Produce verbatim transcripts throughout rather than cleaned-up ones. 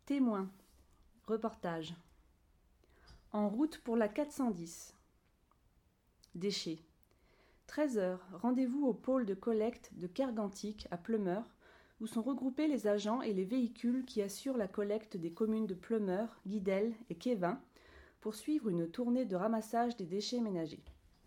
Témoin. Reportage. En route pour la quatre cent dix. Déchets. treize heures, rendez-vous au pôle de collecte de Kergantic à Pleumeur, où sont regroupés les agents et les véhicules qui assurent la collecte des communes de Pleumeur, Guidel et Quévin pour suivre une tournée de ramassage des déchets ménagers.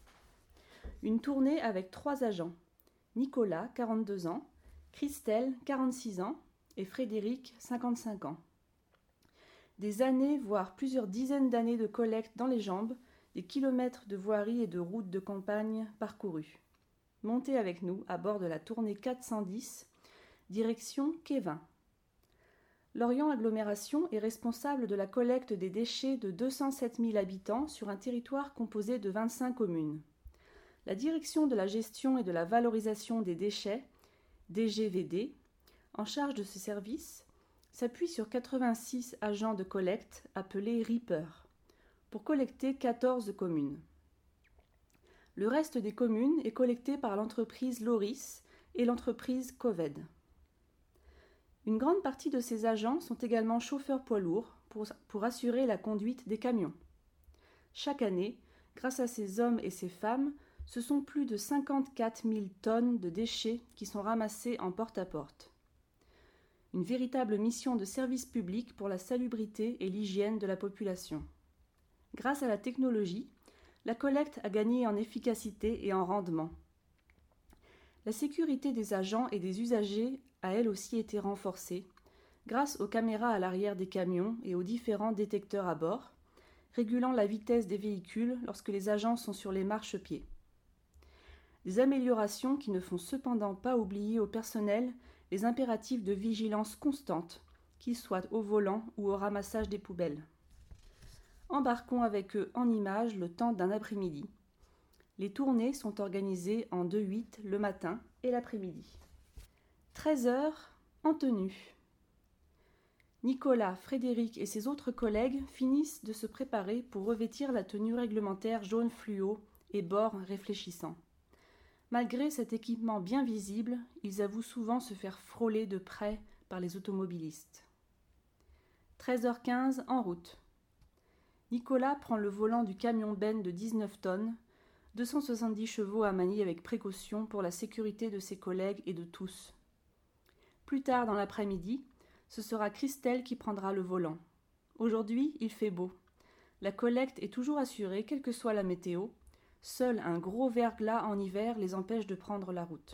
Une tournée avec trois agents, Nicolas, quarante-deux ans, Christelle, quarante-six ans et Frédéric, cinquante-cinq ans. Des années, voire plusieurs dizaines d'années de collecte dans les jambes, des kilomètres de voiries et de routes de campagne parcourus. Montez avec nous à bord de la tournée quatre cent dix, direction Quévin. Lorient Agglomération est responsable de la collecte des déchets de deux cent sept mille habitants sur un territoire composé de vingt-cinq communes. La Direction de la gestion et de la valorisation des déchets, D G V D, en charge de ce service, s'appuie sur quatre-vingt-six agents de collecte appelés reapers, pour collecter quatorze communes. Le reste des communes est collecté par l'entreprise Loris et l'entreprise Coved. Une grande partie de ces agents sont également chauffeurs poids lourds pour, pour assurer la conduite des camions. Chaque année, grâce à ces hommes et ces femmes, ce sont plus de cinquante-quatre mille tonnes de déchets qui sont ramassés en porte-à-porte. Une véritable mission de service public pour la salubrité et l'hygiène de la population. Grâce à la technologie, la collecte a gagné en efficacité et en rendement. La sécurité des agents et des usagers a elle aussi été renforcée grâce aux caméras à l'arrière des camions et aux différents détecteurs à bord, régulant la vitesse des véhicules lorsque les agents sont sur les marchepieds. Des améliorations qui ne font cependant pas oublier au personnel les impératifs de vigilance constante, qu'ils soient au volant ou au ramassage des poubelles. Embarquons avec eux en images le temps d'un après-midi. Les tournées sont organisées en deux huit le matin et l'après-midi. treize heures, en tenue. Nicolas, Frédéric et ses autres collègues finissent de se préparer pour revêtir la tenue réglementaire jaune fluo et bords réfléchissants. Malgré cet équipement bien visible, ils avouent souvent se faire frôler de près par les automobilistes. treize heures quinze, en route. Nicolas prend le volant du camion benne de dix-neuf tonnes, deux cent soixante-dix chevaux à manier avec précaution pour la sécurité de ses collègues et de tous. Plus tard dans l'après-midi, ce sera Christelle qui prendra le volant. Aujourd'hui, il fait beau. La collecte est toujours assurée, quelle que soit la météo. Seul un gros verglas en hiver les empêche de prendre la route.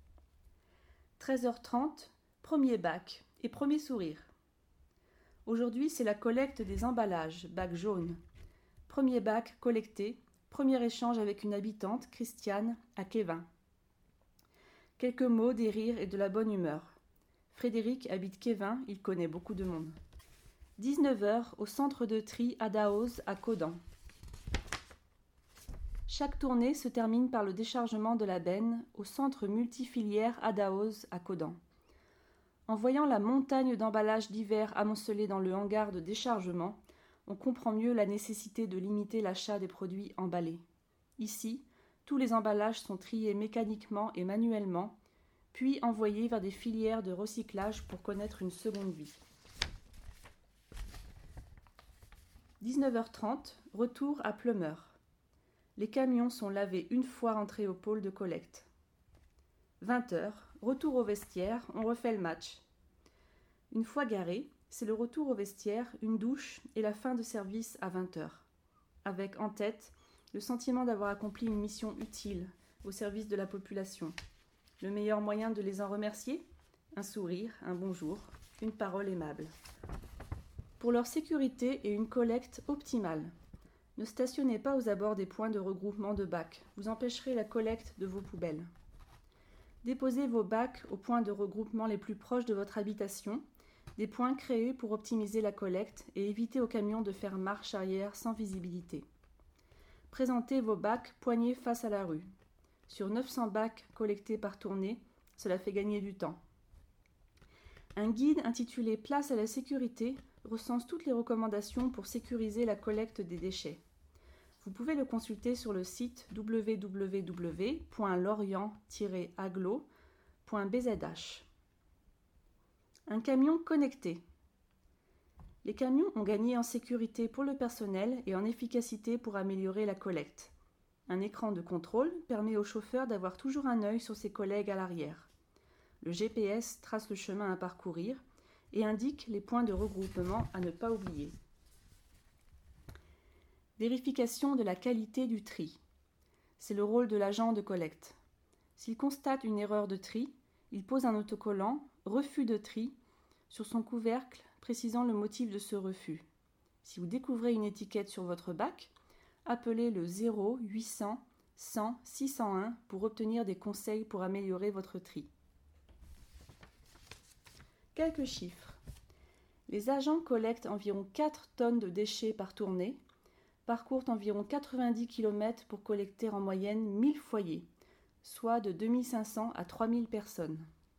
treize heures trente, premier bac et premier sourire. Aujourd'hui, c'est la collecte des emballages, bac jaune. Premier bac collecté, premier échange avec une habitante, Christiane, à Quévin. Quelques mots, des rires et de la bonne humeur. Frédéric habite Quévin, il connaît beaucoup de monde. dix-neuf heures, au centre de tri Adaoz à Caudan. Chaque tournée se termine par le déchargement de la benne au centre multifilière Adaoz à Caudan. En voyant la montagne d'emballages divers amoncelés dans le hangar de déchargement, on comprend mieux la nécessité de limiter l'achat des produits emballés. Ici, tous les emballages sont triés mécaniquement et manuellement, puis envoyés vers des filières de recyclage pour connaître une seconde vie. dix-neuf heures trente, retour à Pleumeur. Les camions sont lavés une fois rentrés au pôle de collecte. vingt heures, retour au vestiaire, on refait le match. Une fois garé, c'est le retour au vestiaire, une douche et la fin de service à vingt heures. Avec en tête le sentiment d'avoir accompli une mission utile au service de la population. Le meilleur moyen de les en remercier ? Un sourire, un bonjour, une parole aimable. Pour leur sécurité et une collecte optimale. Ne stationnez pas aux abords des points de regroupement de bacs, vous empêcherez la collecte de vos poubelles. Déposez vos bacs aux points de regroupement les plus proches de votre habitation, des points créés pour optimiser la collecte et éviter aux camions de faire marche arrière sans visibilité. Présentez vos bacs poignés face à la rue. Sur neuf cents bacs collectés par tournée, cela fait gagner du temps. Un guide intitulé « Place à la sécurité » recense toutes les recommandations pour sécuriser la collecte des déchets. Vous pouvez le consulter sur le site w w w point lorient tiret agglo point b z h. Un camion connecté. Les camions ont gagné en sécurité pour le personnel et en efficacité pour améliorer la collecte. Un écran de contrôle permet au chauffeur d'avoir toujours un œil sur ses collègues à l'arrière. Le G P S trace le chemin à parcourir et indique les points de regroupement à ne pas oublier. Vérification de la qualité du tri. C'est le rôle de l'agent de collecte. S'il constate une erreur de tri, il pose un autocollant « Refus de tri » sur son couvercle précisant le motif de ce refus. Si vous découvrez une étiquette sur votre bac, appelez le zéro huit cents cent six cent un pour obtenir des conseils pour améliorer votre tri. Quelques chiffres. Les agents collectent environ quatre tonnes de déchets par tournée, parcourent environ quatre-vingt-dix kilomètres pour collecter en moyenne mille foyers, soit de deux mille cinq cents à trois mille personnes.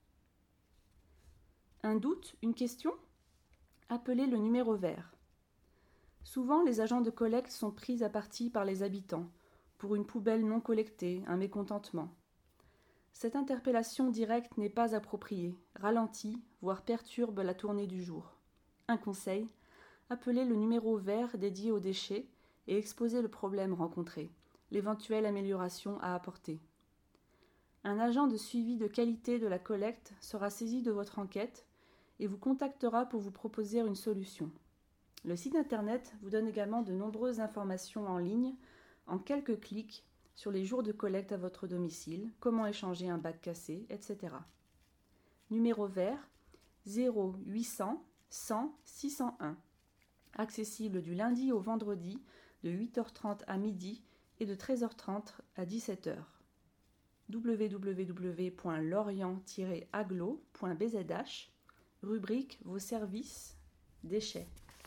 Un doute, une question ? Appelez le numéro vert. Souvent, les agents de collecte sont pris à partie par les habitants, pour une poubelle non collectée, un mécontentement. Cette interpellation directe n'est pas appropriée, ralentit, voire perturbe la tournée du jour. Un conseil, appelez le numéro vert dédié aux déchets et exposez le problème rencontré, l'éventuelle amélioration à apporter. Un agent de suivi de qualité de la collecte sera saisi de votre enquête et vous contactera pour vous proposer une solution. Le site internet vous donne également de nombreuses informations en ligne, en quelques clics, sur les jours de collecte à votre domicile, comment échanger un bac cassé, et cetera. Numéro vert zéro huit cents cent six cent un. Accessible du lundi au vendredi de huit heures trente à midi et de treize heures trente à dix-sept heures. w w w point lorient tiret aglo point b z h, rubrique Vos services, déchets.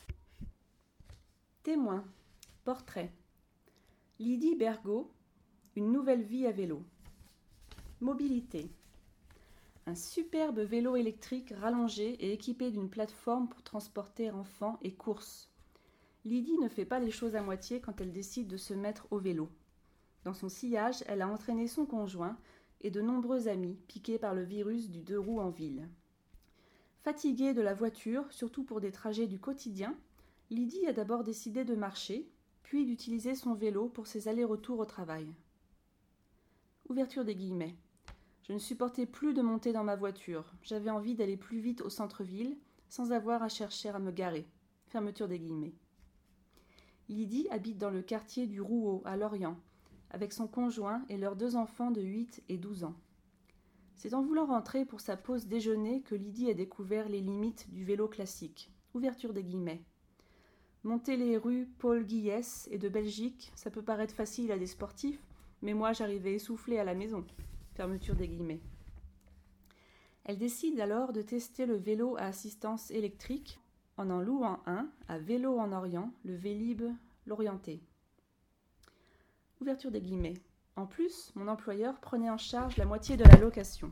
Témoin, portrait. Lydie Bergot, une nouvelle vie à vélo. Mobilité. Un superbe vélo électrique rallongé et équipé d'une plateforme pour transporter enfants et courses. Lydie ne fait pas les choses à moitié quand elle décide de se mettre au vélo. Dans son sillage, elle a entraîné son conjoint et de nombreux amis piqués par le virus du deux roues en ville. Fatiguée de la voiture, surtout pour des trajets du quotidien, Lydie a d'abord décidé de marcher, puis d'utiliser son vélo pour ses allers-retours au travail. Ouverture des guillemets. Je ne supportais plus de monter dans ma voiture. J'avais envie d'aller plus vite au centre-ville, sans avoir à chercher à me garer. Fermeture des guillemets. Lydie habite dans le quartier du Rouault, à Lorient, avec son conjoint et leurs deux enfants de huit et douze ans. C'est en voulant rentrer pour sa pause déjeuner que Lydie a découvert les limites du vélo classique. Ouverture des guillemets. Monter les rues Paul Guillès et de Belgique, ça peut paraître facile à des sportifs, mais moi j'arrivais essoufflée à la maison. Fermeture des guillemets. Elle décide alors de tester le vélo à assistance électrique en en louant un à Vélo en Orient, le Vélib l'Orienté. Ouverture des guillemets. En plus, mon employeur prenait en charge la moitié de la location.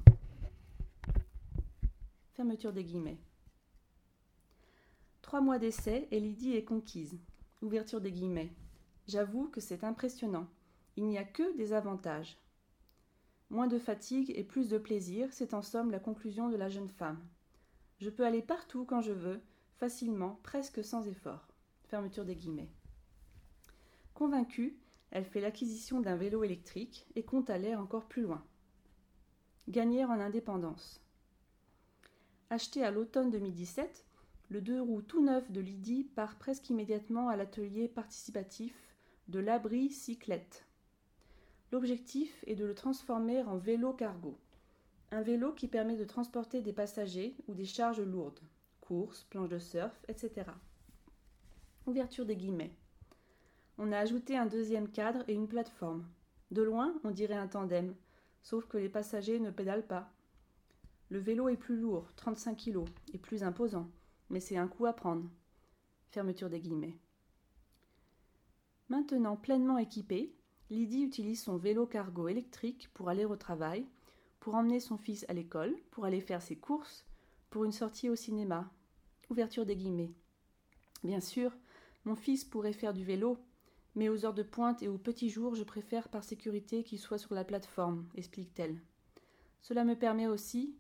Fermeture des guillemets. Trois mois d'essai et Lydie est conquise. Ouverture des guillemets. J'avoue que c'est impressionnant. Il n'y a que des avantages. Moins de fatigue et plus de plaisir, c'est en somme la conclusion de la jeune femme. Je peux aller partout quand je veux, facilement, presque sans effort. Fermeture des guillemets. Convaincue, elle fait l'acquisition d'un vélo électrique et compte aller encore plus loin. Gagner en indépendance. Acheté à l'automne deux mille dix-sept, le deux roues tout neuf de Lydie part presque immédiatement à l'atelier participatif de l'Abri Cyclette. L'objectif est de le transformer en vélo cargo. Un vélo qui permet de transporter des passagers ou des charges lourdes, courses, planches de surf, et cetera. Ouverture des guillemets. On a ajouté un deuxième cadre et une plateforme. De loin, on dirait un tandem, sauf que les passagers ne pédalent pas. Le vélo est plus lourd, trente-cinq kilos, et plus imposant, mais c'est un coup à prendre. Fermeture des guillemets. Maintenant pleinement équipée, Lydie utilise son vélo cargo électrique pour aller au travail, pour emmener son fils à l'école, pour aller faire ses courses, pour une sortie au cinéma. Ouverture des guillemets. Bien sûr, mon fils pourrait faire du vélo, mais aux heures de pointe et aux petits jours, je préfère par sécurité qu'il soit sur la plateforme, explique-t-elle. Cela me permet aussi,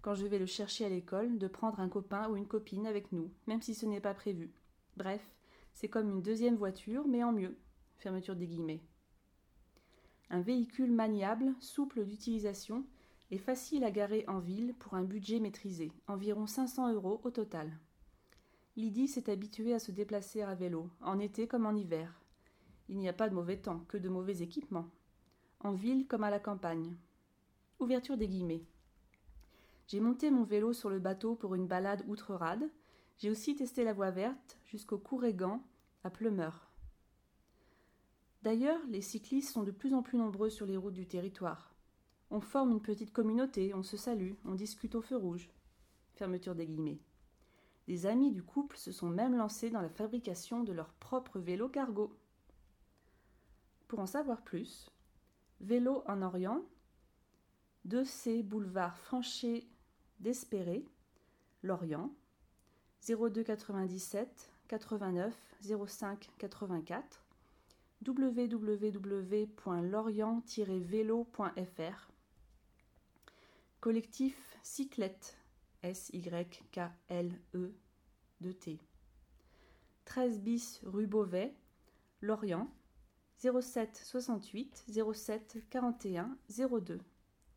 quand je vais le chercher à l'école, de prendre un copain ou une copine avec nous, même si ce n'est pas prévu. Bref, c'est comme une deuxième voiture, mais en mieux. Fermeture des guillemets. Un véhicule maniable, souple d'utilisation et facile à garer en ville pour un budget maîtrisé, environ cinq cents euros au total. Lydie s'est habituée à se déplacer à vélo, en été comme en hiver. Il n'y a pas de mauvais temps, que de mauvais équipements. En ville comme à la campagne. Ouverture des guillemets. J'ai monté mon vélo sur le bateau pour une balade outre-rade. J'ai aussi testé la voie verte jusqu'au Courrégan, à Pleumeur. D'ailleurs, les cyclistes sont de plus en plus nombreux sur les routes du territoire. On forme une petite communauté, on se salue, on discute au feu rouge. Fermeture des guillemets. Des amis du couple se sont même lancés dans la fabrication de leur propre vélo cargo. Pour en savoir plus, Vélo en Orient, deux C boulevard Franchet d'Espéré, Lorient, zéro deux quatre-vingt-dix-sept quatre-vingt-neuf zéro cinq quatre-vingt-quatre, w w w point lorient tiret vélo point f r. Collectif Cyclette, S Y K L E deux T. treize bis rue Beauvais, Lorient, zéro sept soixante-huit zéro sept quarante et un zéro deux.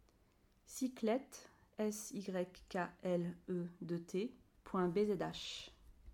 Cyclette, S Y K L E deux T, point B Z H.